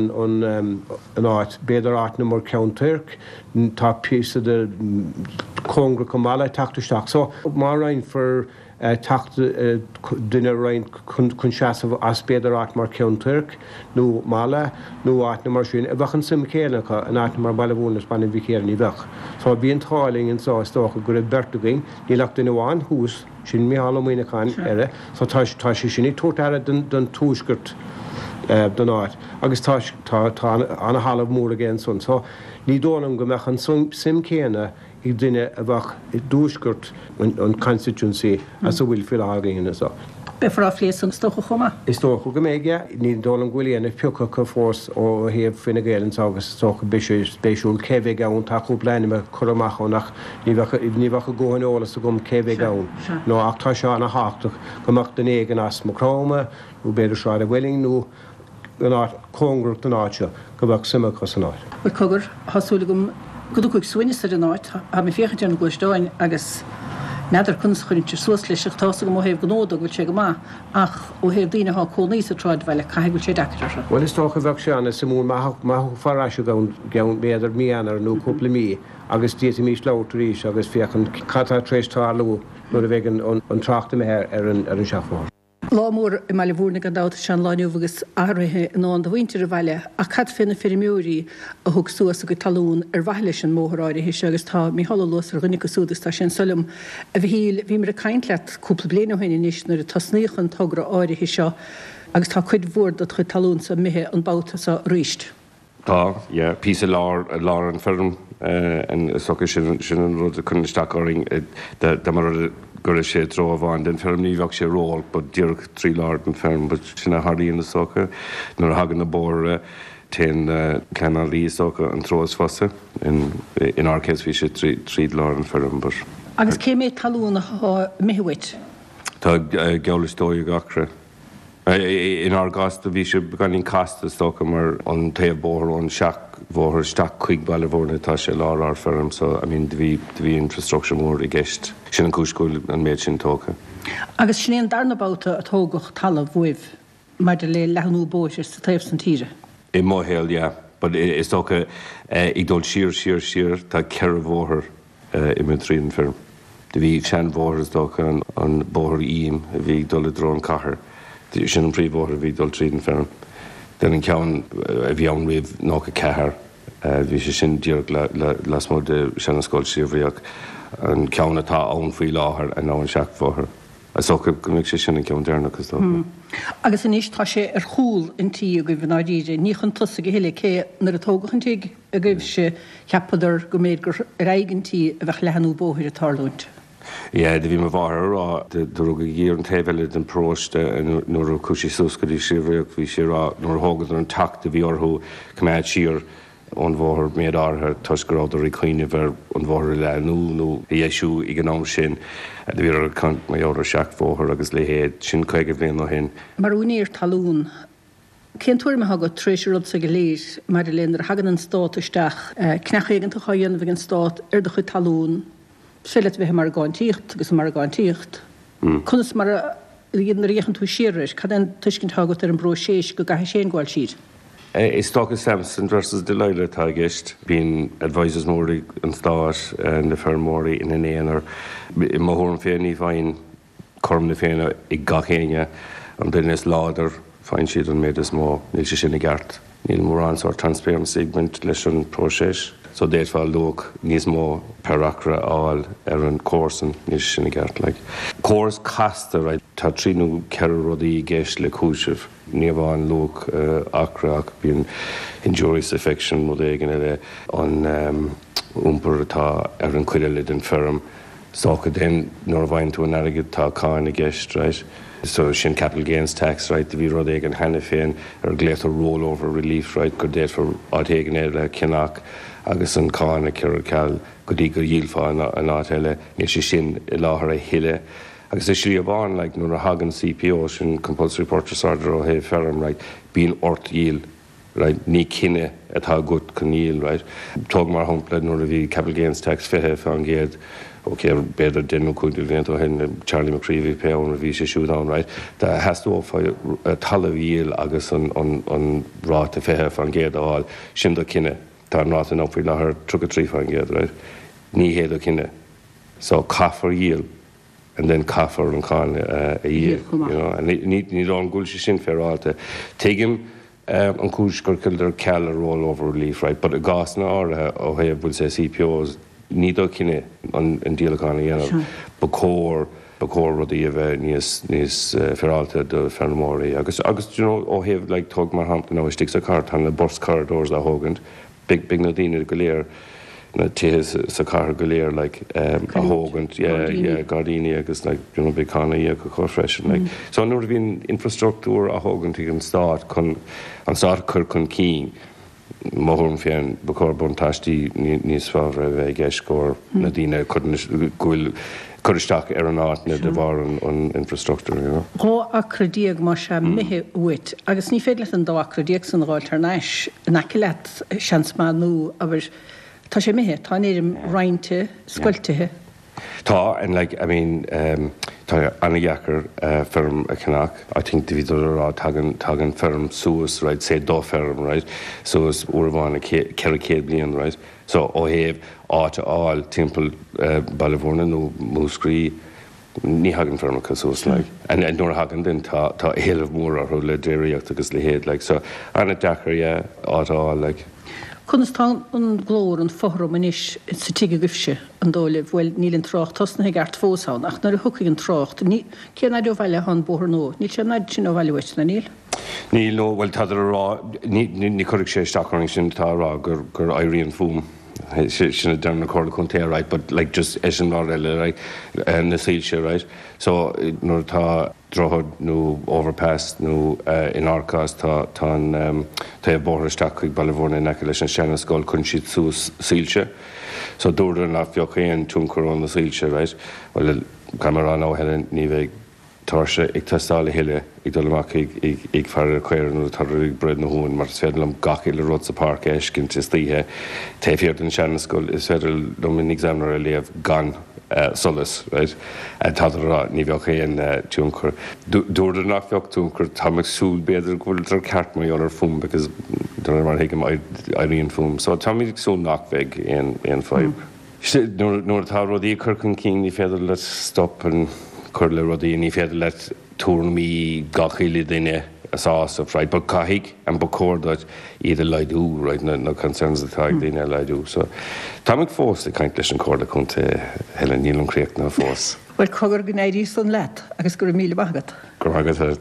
an áit beidir áitna mar ceantarc, tá písa de congra comala teachtasteach. So mar rain for teachta duine rain chun seasamh as beidir áit mar ceantarc nó mala nó áitna mar sin, a bheith an sim céalacha an áitna mar baile bhórna spanna bhí céan í bheith. So bí an táling an sá tócha gur bert againn, ní leach duine bháin hús sin Micheál Ó Muoineáin aire, so tá sé sin í tuairt aire den túsgurt den áit, agus tá anna halamh mór agéin son. So ní dónam go meach an sim céana i duine a bheith dúsgurt an constituency as a bhfuil fi ágaine sa. Be for aflésan stocha chuma? Is tócha go méige, ní dólam ghuiíana piúcha go fós ó héamh Fine Gael agus tócha spéisiúil céhé gán taú bleine chuachach ní bhecha ggóhanolalas a gom céhé gán. nó ach tá se anna háach goach den éigen as mráma ú beidir se a bhfuing nó an cóngur den áite go bheith simachcha san áit. Bhil cogur hasúla gom go chuig suine ar an áit, ha mé fécha an gluisteáin agus Neidir chun chuintir suas leis tá go mó héh gnóda bhfuil sé go má ach ó héh daine há cóníí a tráid bheile caiigúil sé deachtar. Well is tócha bheh seanna sa mún farráise gan méidir míanaar nó cúpla mí agus tí mí leirtaríéis agus fiochan chattá trééistálú nuair a bhégan an trachta ar an seaachháir. Lámór i meile bhúrna an dáta sean láineh agus áirithe ná an bhaintear a bhaile a cad finna firimiúí a thug suas a go talún ar bhaile an móthráide hí agus tá mí hallalós ar gunnig goúdas tá sin sulm a bhí híl bhí mar a caiintleat cúpla bliana haine níos nuair a tasníochan tugra áirithe seo agus tá chuid bhór dat chu talún sa mithe an báta sa ríist. Tá, yeah, pí a lá a lá an ferm an so sin sin an rud a chunisteáing de mar gur sé tro bháin den ferm níhah sé ról, bud ddíach trí lá an ferm, bud sinna haíon na socha nuair a hagan na bóre te cena lí socha an tros fosa in árcéis bhí sé tríd lá an ferm. Agus cé mé talúna méhuiit? Tá gelastóí gachre. In ár gasta bhí sé ganín casta stocha mar an taobh bóthir ón seach bhóthir staach chuig bailile bhórna tá sé lá ar ferm, so I mean bhí bhí infrastructure mór i gceist sin an cúscúil an méid sin tócha. Agus snéon darnabáta a tógach talamh bhuih mar de le lehanú bóis sa taobh san tíre. I móhéil, yeah, but is tócha ag dul siar siar siar tá ceir bhóthir i mu trín ferm. De bhí sean bhóthir tócha an bóthir íam a bhí dul a drón chathair. Sin an príomhóthir bhí dul tríd an ferm. Den an ceann a bhí an riomh ná a cethir, bhí sé sin díoch le smó de sean scóil siomhríoach an ceann atá ann faoi láthair a ná an seach bhóthir. So go mbeidh sé sin an ceann déarnachas dó. Agus inis tá sé ar chúl intí a go bh náidíide, ní chun tusa go héile cé nar a tógachantíigh a goibh sé cheappadar go méid gur raigantí a bheith lehanú bóthir a tarlúint. Ja, de bhí mar bhar rá do go gíar an taobhile den próiste nuair a cúsí súscaí sibhreaach bhí sé rá nuair thugad an tacht a bhí orthú cumméid siar an bmhóthir méad áthair tuisgurráidir i chuoine bhar an bmhóthir le nó nó i dhéisiú i gnáim sin de bhí ar cant mai áidir seach bmhóthir agus le héad sin chuige bhléon nó hin. Mar úníir talún, cén túir me hagad tréisiúrad sa go léir mar leon ar hagan an stát isteach cnechaiganta chaon bhíh an stát ar do chu talún. Sillet bheit mar gáintíocht agus mar gáintíocht. Cunas mar dhéan réchan tú sirir, cad an tuiscin tágat ar an bró séis go gaithe sé gáil siad. Is tócha Samson versus Delilah tá gist, bín advisors mórí an stáis an de fermórí in an éanaar i mthór féin ní bhain chum na féine i gachéine an duine is láidir fáin siad an méid is mó níl sé sin i gceart. Níl mór an sort transparency segment leis an próséis. So déit fáil luach níos mó perachra áil ar an cósan níos sinna gceart le. Córas casta right, tá tríú ceir rudaí gceist le cúisih. Ní bháin luach acra ach bíon injurious affection mod éigen eile an úmpar atá ar an cuiile den ferm. Sácha den nóir bhain tú an airgid tá cáin na gceist, right? So sin capital gains tax, right, bhí rud ag an hena féin ar gléit a rollover relief, right, gur déit for áitéigen eile cinach agus an cáinna ceir ceall go dtí gur díolfáin an áteile ní sé sin i láthair a hiile. Agus is slí a bháin le nuair a hagan C P O sin compulsory purchase order ó héh ferm, right, bíon ort díal, right, ní cinenne atá gut chun níl, right. Tóg mar hampla nuair a bhí capital gains tax fithe fan géad. Okay, better den could event or hen Charlie McCreevy pe on vi shoot down, right? That has to offer a talavil agus on on on raw to fair fan get all shin the kinne tar not enough with her took a tree fan get, right? Ni he the kinne. So kaffer yield and then kaffer and con uh, a year, you know, and need need on gul shin fair all to take him um on kushkur kilder cal roll over relief, right? But a gas na or oh hey will say C P Os nídó cinenne an díalaána dhéanamh ba cór ba cór rudaí a bheith níos níos fearálta do fermóí. agus agus ó héamh le tug mar hampla nó istigh sa cart an na bors corridors a thugant, big big na daine go léir na tithe sa car go léir le a thugant Gardíní agus le beána í go chur freisin le. So nuair a bhíon infrastruchtúr a thugant ag an stát chun an stát chur chun cín. Mohorn féin becór bontáistí níos fáhar a bheith gceiscóir na dtíine ghfuil chuisteach ar an áitna de bhar an infrastructúr. Rá acradíag mar se mithe uit, agus ní féad le an dó acradíag san gáil tar neis naci leat seansmá nó a bhar tá sé mithe, tá éidirm roiinte, scoiltithe Tá, and like, I mean, um, tá Anna Yacker uh, firm a Canuck. I think the vidor are tagan tagan firm suas, right? Say do firm, right? So it's Urvan a Kerricadian, right? So O have out all temple uh, Balavorna no Muscree. Ní hagan firm cos like, and and nor hagan then ta ta hell of more or le deriacht agus le head like so Anna Yacker yeah out all like. Kunstán an glór an fórum inis sa tige gifse an dóle bhfuil níl an trocht tosna gart fósáin ach nar hucaigh an trocht ní céan idir bhile an bóthar nó níl sé naid sin ó bhile weit na níl Níl nó bhfuil tadar rá ní ní chuirigh sé stacaring sin tá rá gur gur éiríonn fum sin a derna cóir chun té right but like just is an lá eile right and na síl right so nuair tá drohad nó overpass nó uh, in Arcas tá tá um, tá bóthaisteach chuig Balavorna in leis an seanna scoil chun siad sús sílse so dúidir nach bheochaon tún chun na sílse right well camerán ó heile ní bheith tarse ag testála heile ag dolamach ag ag ag fear chuir nó tar ag bred na hún mar fédalm gach ile Rotsa Park éiscin is títhe té fiart an seanna scoil is féidir dom in examiner a léamh gan Uh, solas, right? And tadra ní bheochaon uh, túnchar. Dúidir nach bheoch túnchar támach súl beidir gohfuil tar ceart mai ar fum because dar mar hiigem airíonn fum. So támach súl nach bheith in in five. Nuair tá rodí curcan king ní féidir let stop an chur le rodí ní féidir let túrmí gachaile duine asás of right, but cahic and bacor that either leidú, right, no, no concerns the tag they never leidú. So, Tamik Force the kind of corda conte Helen Nilum Creek no force. Well, cogur gnaidi son let, agus gur mille bagat. Gragat.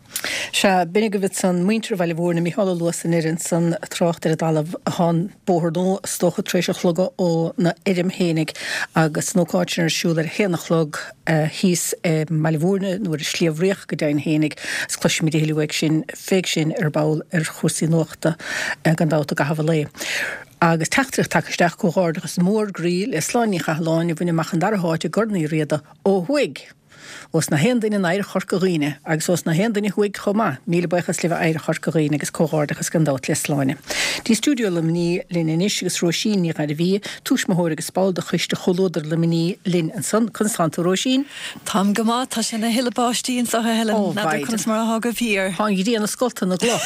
Se binnig go bhid san muintre bhile bhórna mí hála luas in irin san tráchtar a dalamh hán bóthardó stocha tréise chloga ó na irim hénig agus nócáitin ar siúil ar héna chlog hís meile bhórna nuair slíomhríoch go dain hénig s cloisi mí déhilúig sin féig sin ar báil ar chusí nóachta gan dáta go hafa lé. Agus teachtrich takeisteach go háir agus mór gríl is sláinní chaláin a bhuine machchan dar háte gornaí riada ó huig. Os na hen in eir chorcaghine, agus os na hen in huig choma, míle bachas lifa eir chorcaghine agus cóhardachas gandát lesláine. Dí studio le mní lin in isigus Róisín ní gaid ví, tús mahóir agus báilda chuiste cholódar le mní lin an san Constanta Róisín. Tam gomá tá sin na hille bástíín sa Helen na chun mar haga vír. Há í dí an scolta na gloch.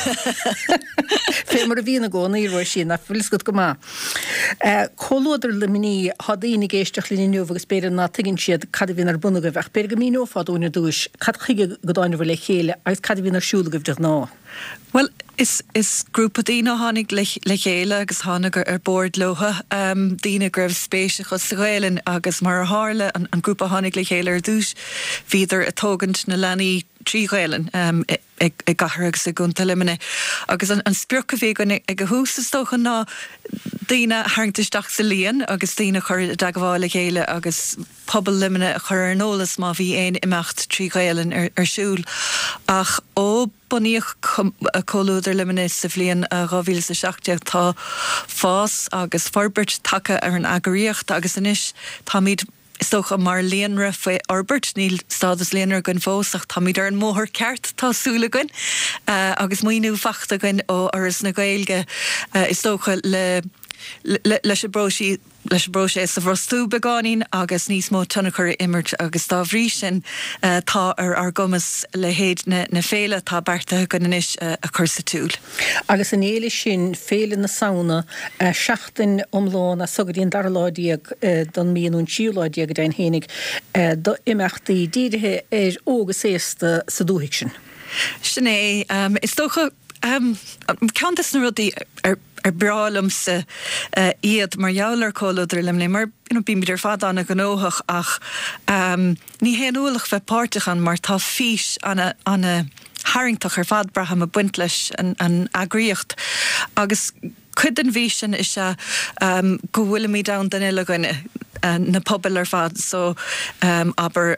Fé mar a vína gona í Róisín na filsgad gomá. Cholódar le mní hadíine géisteach lin inniu agus beidir na tiginn siad cadhín ar bunna go bheith bergamíno fadúna dúis cad chuige godáinna bhfuil le chéile agus cad bhíon ar siúla goibh ná. Well, is is grúpa dína hánig le, le chéile agus hánig ar board lotha um, dína greibh spéise chus réilen agus mar hále an, an grúpa hánig le chéile ar dúis víidir a tógant na lenaí trí réilen um, ag ag gahar sa gunta limine agus an, an spiorca bhí gan ag a húsa stóchan ná dína haingtaisteach sa líon agus dína chur dagháil le chéile agus pobl limine chur ar nólas má bhí éon imeacht trí réilen ar, ar siúl ach ó buníoch cóúidir limine sa bhliain a ráhíle sa seachteach tá fás agus forbert take ar an agaríocht agus inis tá míad Stocha mar léanra fé Albert níl stádas léanar gon fósach tá míid ar an móthir ceart tásúla gon uh, agus muoinú fachta gon ó aras na gailge uh, is tócha le leis bróí leis bróise sa bhrostú begáín agus níos mó tunna chur immert agus dá bhrí sin uh, tá ar ar gomas le héad na, na féile tá berta gan inis uh, a chusa túl. Agus an éile sin féile na saona uh, seachtain omláin a sugadíon darláideag uh, don míonún siúláideag a dain hénig uh, do imachtaí díirithe ar ógus éasta sa dúhic sin. Sinné, um, is tócha um, cantas na rudí ar ar bralam sa uh, iad mar jouler cóidir limlé mar you know, bí míidir fad anna gnóthach ach um, ní héanúlach bheith páirteachan mar tá fís anna anna haringtach ar fad braham a buint leis an, an agríocht agus chud an bhí sin is se um, go bhfuil mí da den eile goine uh, na pobl ar fad so um, aber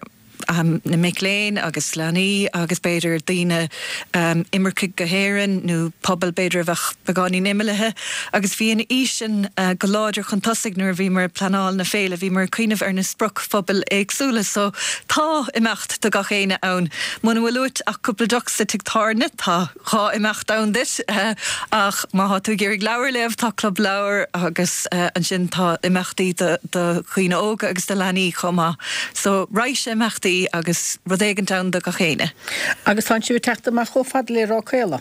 um, na Mickléin agus leanaí agus beidir daine um, immercic gohéireann nó pobl beidir bheith begáí nimimethe agus bhí an ísin uh, go láidir chun tosaigh nuair bhí mar planál na féile bhí mar cuiineh ar na spruc phobal éagsúla so tá imecht do gachéine ann. Muna bhfuilút ach cúpla dosa tigtarne tá chá imecht ann dit uh, ach má há tú géirigh leabhar leh tá club leabhar agus uh, an sin tá imechtaí de, de chuoine óga agus de leanaí chomá. So ráis imechtaí agus rud éigean ann do gachéine. Agus tá siú teachta mar chofad le ráchéile.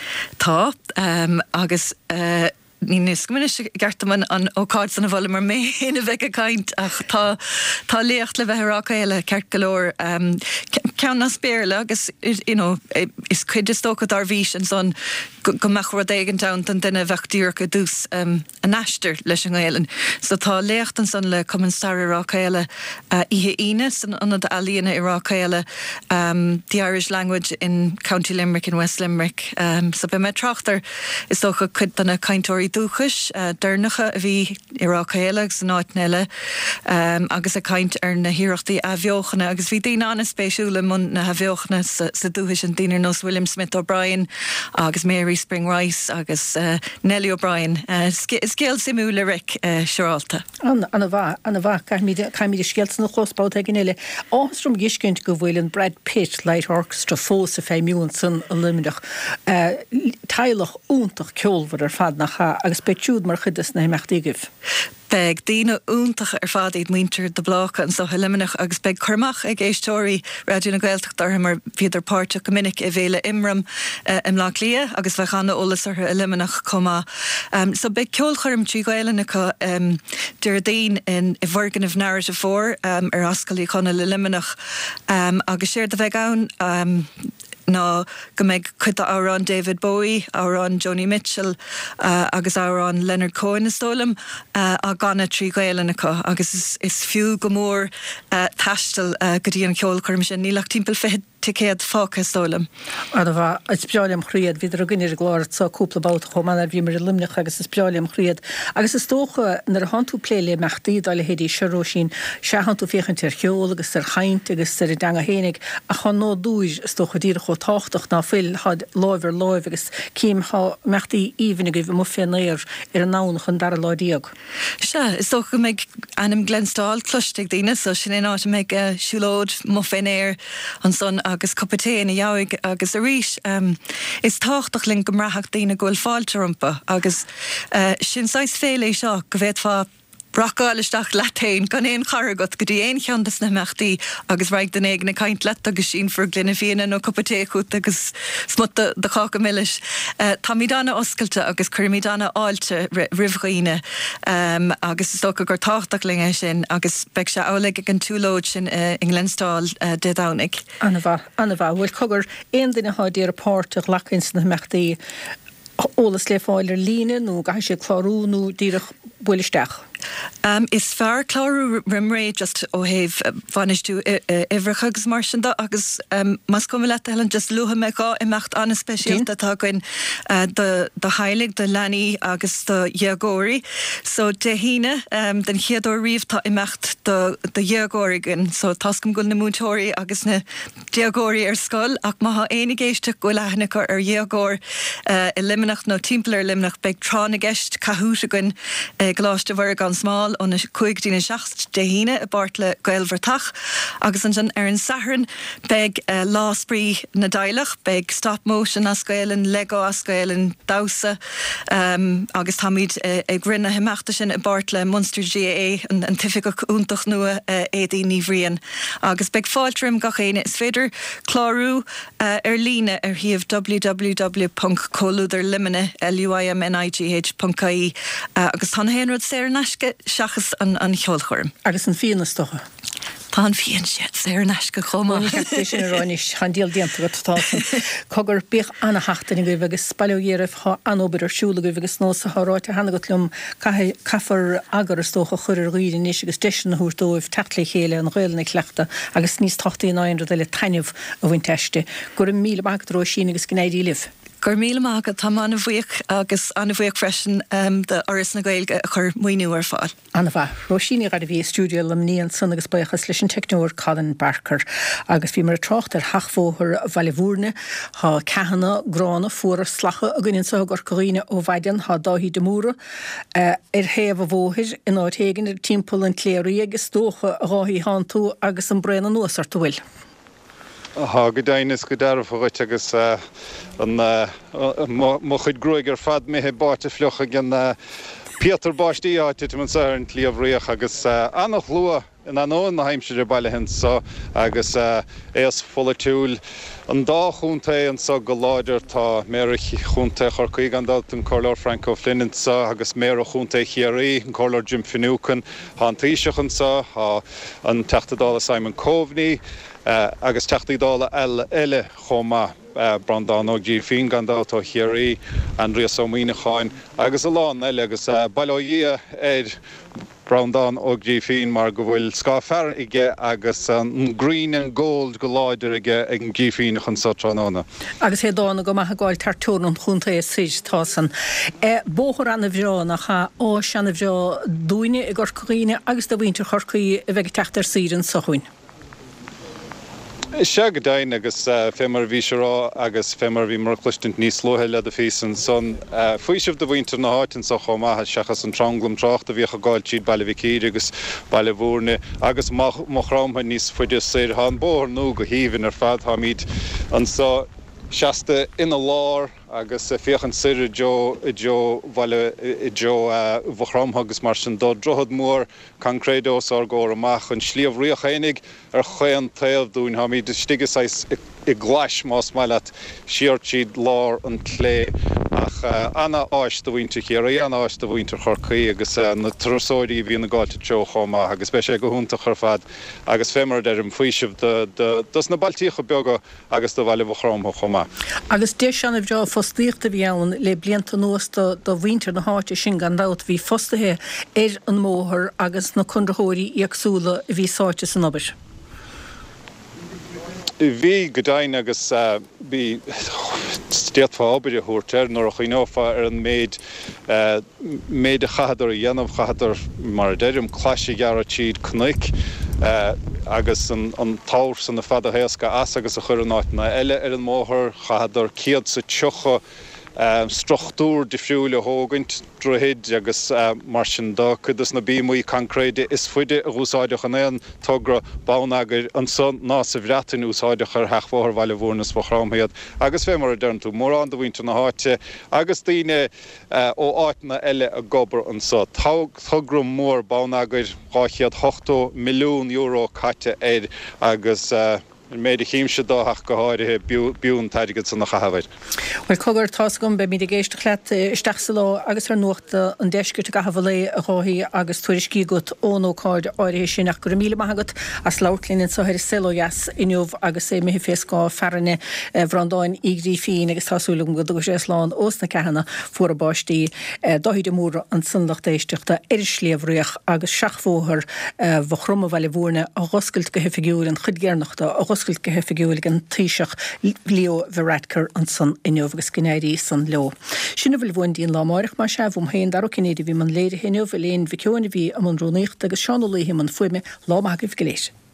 Tá um, agus uh, ní niscmuine gartaman an ócáid san bhla mar mé ina bheith a caiint ach tá tá léocht le bheith ráchéile ceart golóir um, ceann na spéirle agus you know, is cuid is tógad ar bhís an son go meach rud éigean ann den duine bheith dúrcha dús um, an eistear leis an ghéilean. So tá léocht an son le cumann stair ráchéile uh, ihe ine san anad alíonna i ráchéile um, the Irish language in County Limerick in West Limerick. Um, so be me trachtar is tócha cuid donna caintóirí dúchas uh, dernacha a bhí i ráchéile san áitneile um, agus a caint ar na hiireachtaí a bheochanna agus bhí daoine anna spéisiúla mun na bheochanna sa, sa dúchas an daoine nos William Smith O'Brien agus Mary Spring Rice agus uh, Nellie O'Brien uh, scéal simúla ric uh, seirálta. Anna bha anna bha caiimiidir scéalta na chóspáid ag gnéile ástrom giscint go bhfuiln Brad Pitt Light Orchestra fós a féimiún san a limitach uh, teilech úntach ceolhar ar fad nach cha agus beitiúd mar chudas na himachtaigih. Beg dína úntacha ar fad iad muintir de blácha an so liminach agus beg chumach ag éistóirí radio na Gaeltacht dar mar viidir páirte go minic i bhéle imram uh, im lá lia agus bheith anna olalas ar a liminach comá. Um, so beg ceol chum trí gaeilena go um, dyr dain in i bhorgan of narrative fór um, ar ascailí chuna le liminach um, agus séir de bheith ann um, no go méid chuta árán David Bowie, árán Joni Mitchell uh, agus árán Leonard Cohen is tólam uh, a ganna trí gaeilena co agus is, is fiú go mór uh, taistal uh, go dtí an ceol chum sin nílach timpeall fé céad fácha tólam. Anna bha is beálim chríad viidir a gine glár sa cúpla báta chomana bhí mar limnach agus is beálim chríad agus is tócha nar a hanú pléile meachtaí dáile hédí seiró sin se hanú féchan tir cheol agus ar chaint agus ar danga hénig a chan nó dúis is tócha díra cho táchtach ná fil had láimhar láimh agus cím há meachtaí íhanna go bh mo fénéir ar an nánach an dar a láidíag. Se, is tócha méid anam glenstáil cloisteigh daine so sin é áit méid uh, siúlóid mo fénéir an son agus copatéin a jaig agus a ríis um, is táchtach linn gomrathach daine goil fáiltarumpa agus uh, sin sais féile seo go bhéad fá braáilisteach letain gan éon charagat go dtí éon cheantas na meachtaí agus raig den éag na caint le agus sin for glunne féine nó copatéút agus smutta de chácha milliis. Uh, tá mí dána oscailte agus chur mí dána áilte rihghaoine um, agus is tócha gur táchtach linge sin agus beag se álaigh ag an túlóid sin uh, in Glenstáil uh, de dánig. Anna bha, Anna bha, bhfuil cogur éon duine hádí ar a páirteach lechins na meachtaí ólas le fáilir líne nó gaith sé chlárú nó díreach builisteach. Um, is fear chlárú rimré just ó héh vanistú ihrechagus mar sin agus um, mas cum le helen just luha meá i mecht anna speisialta tá goin uh, de, de heilig de lení agus de dheagóirí. So de híine um, den chiaadú riomh tá i mecht de, de dheagóirigin, so tascom gúil na mútóirí agus na dheagóirí ar scoil ach má énig géiste go lehanna ar dheagóir uh, i liminach nó timpplair liminach beag trána gist cathúsagan uh, gláiste bhar gan smáil on a chuig dína seacht de híine a bartle gailvertach agus an sin ar an saharan beg uh, lásprí na dailech beg stop motion ascailin Lego ascailin dausa um, agus tamid uh, ag rinne himachta sin a bartle Munster G A A an, an tifiach úntach nua uh, édí níhríon agus beg fáiltrim gachéine is féidir chlárú uh, ar líne ar híomh w w w dot colúdarlimine dot I E uh, agus tan héanrad sé neisce seachas an, an cheolchorm. Agus an fianastocha. Tá an fian siad sé neisce chomá. sin aráis chandíal dianta go tásan. Cogur bích anna hachtainna go bhegus spaileogéirih há anóbeidir siúla go bhegus nó sa háráte hena go tlum caithfar agar tócha chuir rií níos agus deisina thuúdóibh tetla chéile an ghailna cleachta agus níos tochtaí náon le taineh a bhain teiste. Gur míle bagdró sin agus gnéidí libh. Gur míle mágad tá anna bhuiach agus anna bhuiach freisin um, de oras na gailge chur muoinú ar fáil. Anna bha, Roisíní gar a bhí stúdio lam níon san agus buchas leis an technúir Colin Barker agus bhí mar a trocht ar hachfóthir bhailehúrne há cehanna grána fuair slacha a gannn sa gur coíine ó bhaidan há dáhí de múra uh, ar héamh a bhóthir in áitégan ar timppla an cléirí agus dócha a ráthí há tú agus an brean an nuasar tú bhfuil. Ha go daine go darfáit agus an mo chud groig ar fad mé he báte flucha gan Peter Báistí áite man sa an líomhríoch agus annach lua in an ón na heimseir bailile hin so agus éas fola túúl an dá chúnta an sa go láidir tá mérich chúnta chur chuig an dalt an Carlor Franco Flynn sa agus mér chúnta chiaí an Carlor Jim Finucan há an tríiseachan sa há an teachtadála Simon Coveney Uh, agus teachtadála eile chomá uh, brandán og dí fin gandátá chiaí Andrea Somína cháin agus a lán eile agus uh, bailóí éid brandán og dí fin mar go bhfuil sá fer ige agus an um, green and gold go láidir ige ag an dí fin chun satránána. Agus é dána go maitha gáil tartún an chunta é síos tásan. E, bóthar anna bhrá nach cha á seanna bhrá dúine i gur chuoine agus do bhaintear chorcaí a bheith teachtar síran sa chuin. Se go dain agus uh, fémar bhí se rá agus fémar bhí mar cluistent níos slóthe le a físan son uh, faoisih do bhaintear na háitin sa chomáth seachas an tranglam trácht a bhí a gáil siad bailile bhicíir agus bailile bhúrne agus machrámha níos fuidir sé há an bóthar nó go híhann ar fad ha míad an sa seasta ina lár agus fiochan sir jo jo vale jo bhchramha agus mar sin do drohad mór concredos ar go amach an slíomh riochénig ar chuan taobh dún ha mí de stigus i glas más maiile siart siad lár an clé ach anna áis do bhainte chéar anna áis do bhainte chorcaí agus na trosóirí bhí na gáilte jo chomá agus be sé go húnta chur fad agus fémar ar an faoisih dus na baltíocha beaga agus do bhile bhchramha chomá. Agus dé seanna bhrá fostíochta bhíann le blianta nuas do bhaintear na háite sin gandát bhí fostathe ar an móthir agus na chundrathóirí íagsúla bhí sáite san obair. Bhí go dain agus bhí stéadfá obair a thuirtear nóair a chuoineáfa ar an méid méid a chahadar a dhéanamh chahadar mar deirim cláise gearra tíad cnoic agus an táir san na fada héasca as agus a chur an áitna eile ar an móthir chahadar ciad sa tucha Um, struchtúr difriúla hógant drohéid agus uh, mar sin dá chudas na bímí concréide is fuide a úsáideach an éan tugra bánagur an son ná sa bhreatain úsáideach ar heachmhóthir bhaile bhúrnas bhchrámhéad agus fé mar a dernú mór an do bhainte na háite agus daoine uh, ó áitna eile a gobar an sa tugra mór bánagur háchiad ocht milliún euro caite éid agus uh, méid a chiimse dáthach go háirithe bún taigid san na chahabhaid. Well cogur tás gom be mí a géiste chleat isteach sa lá agus ar nuachta an deiscirt a gahabhalé a ráthí agus tuairiscí gut ónóáid áirithe sin nach gur míle maigad as láirlíonn sa ir silóheas inniuh agus é mé féascá feranne bhrandáin igrí fin agus tásúlum go dúgus éslán os na cehanna fuair a báistí dáhíide móra an sunlacht éisteachta ar sléomhríoch agus seachmhóthir bhchrumma bhaile bhúrne a ghoscailt go hefigiúil an chudgéarnachta a ghoscailt go hefigiúil an tíiseach leo bhreadcar an san inniuh agus gnéirí san leo. Sinna bhfuil bhain díon lámáireach mar se bhm héin dar cinnéidir bhí man léir héineh léon bhicúna bhí am an rónaíocht agus seanolaí him an fuime lámaigh go léis.